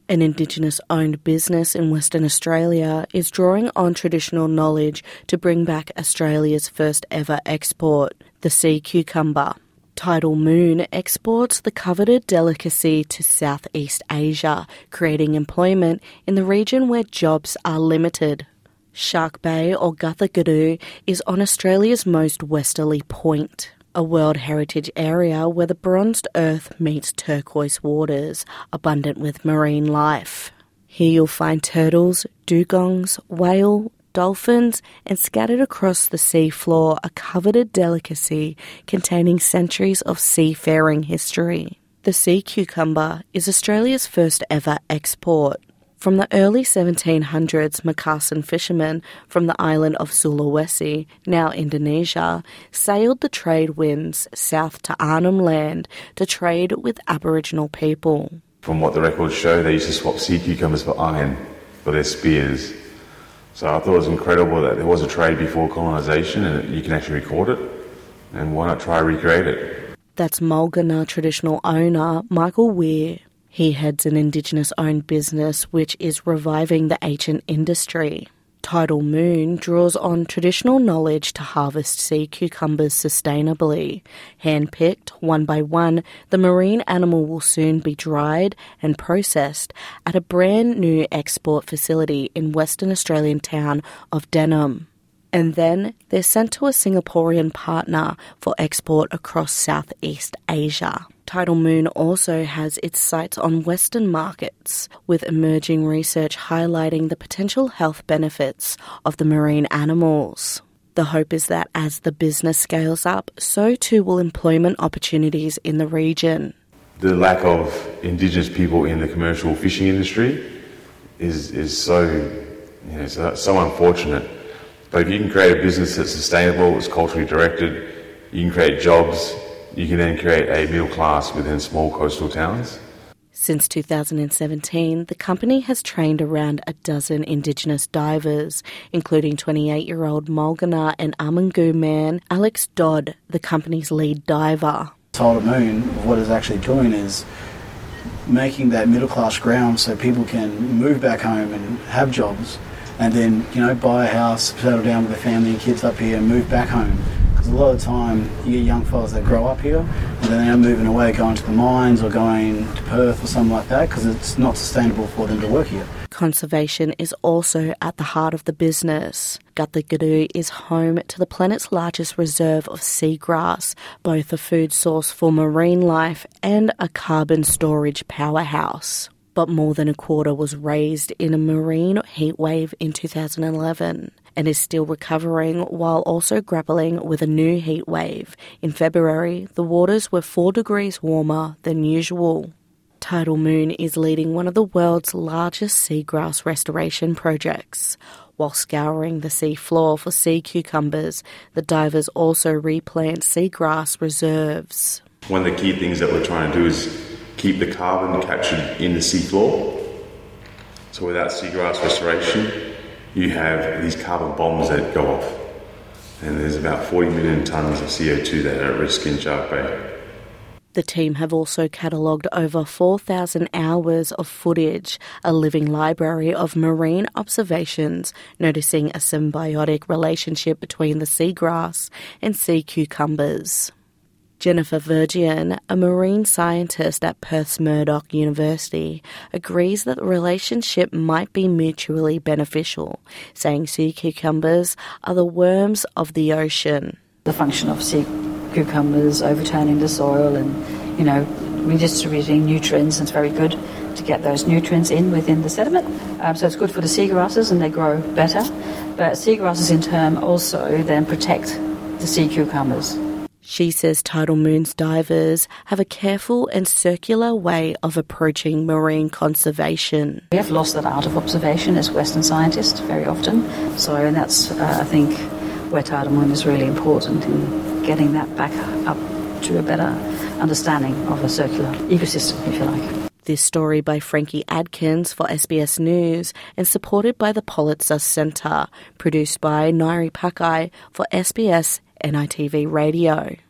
An Indigenous-owned business in Western Australia is drawing on traditional knowledge to bring back Australia's first ever export, the sea cucumber. Tidal Moon exports the coveted delicacy to Southeast Asia, creating employment in the region where jobs are limited. Shark Bay or Guthagadu is on Australia's most westerly point, a World Heritage Area where the bronzed earth meets turquoise waters, abundant with marine life. Here you'll find turtles, dugongs, whale, dolphins, and scattered across the seafloor a coveted delicacy containing centuries of seafaring history. The sea cucumber is Australia's first ever export. From the early 1700s, Macassan fishermen from the island of Sulawesi, now Indonesia, sailed the trade winds south to Arnhem Land to trade with Aboriginal people. From what the records show, they used to swap sea cucumbers for iron for their spears. So I thought it was incredible that there was a trade before colonisation and you can actually record it. And why not try to recreate it? That's Mulgana traditional owner Michael Weir. He heads an Indigenous-owned business which is reviving the ancient industry. Tidal Moon draws on traditional knowledge to harvest sea cucumbers sustainably. Hand-picked, one by one, the marine animal will soon be dried and processed at a brand new export facility in Western Australian town of Denham. And then they're sent to a Singaporean partner for export across Southeast Asia. Tidal Moon also has its sights on Western markets, with emerging research highlighting the potential health benefits of the marine animals. The hope is that as the business scales up, so too will employment opportunities in the region. The lack of Indigenous people in the commercial fishing industry is so unfortunate. But if you can create a business that's sustainable, it's culturally directed, you can create jobs, you can then create a middle class within small coastal towns. Since 2017, the company has trained around a dozen Indigenous divers, including 28-year-old Mulgana and Amangu man Alex Dodd, the company's lead diver. Tidal Moon, what it's actually doing is making that middle class ground so people can move back home and have jobs, and then, buy a house, settle down with their family and kids up here and move back home. Because a lot of the time, you get young fellas that grow up here and then they're moving away, going to the mines or going to Perth or something like that because it's not sustainable for them to work here. Conservation is also at the heart of the business. Guthagadu is home to the planet's largest reserve of seagrass, both a food source for marine life and a carbon storage powerhouse. But more than a quarter was raised in a marine heatwave in 2011 and is still recovering while also grappling with a new heatwave. In February, the waters were 4 degrees warmer than usual. Tidal Moon is leading one of the world's largest seagrass restoration projects. While scouring the sea floor for sea cucumbers, the divers also replant seagrass reserves. One of the key things that we're trying to do is keep the carbon captured in the seafloor. So without seagrass restoration, you have these carbon bombs that go off. And there's about 40 million tonnes of CO2 that are at risk in Shark Bay. The team have also catalogued over 4,000 hours of footage, a living library of marine observations, noticing a symbiotic relationship between the seagrass and sea cucumbers. Jennifer Virgin, a marine scientist at Perth's Murdoch University, agrees that the relationship might be mutually beneficial, saying sea cucumbers are the worms of the ocean. The function of sea cucumbers overturning the soil and, redistributing nutrients, it's very good to get those nutrients in within the sediment. So it's good for the seagrasses and they grow better. But seagrasses in turn also then protect the sea cucumbers. She says Tidal Moon's divers have a careful and circular way of approaching marine conservation. We have lost that art of observation as Western scientists very often. And that's, I think, where Tidal Moon is really important in getting that back up to a better understanding of a circular ecosystem, if you like. This story by Frankie Adkins for SBS News and supported by the Pulitzer Centre, produced by Nairi Pakai for SBS NITV Radio.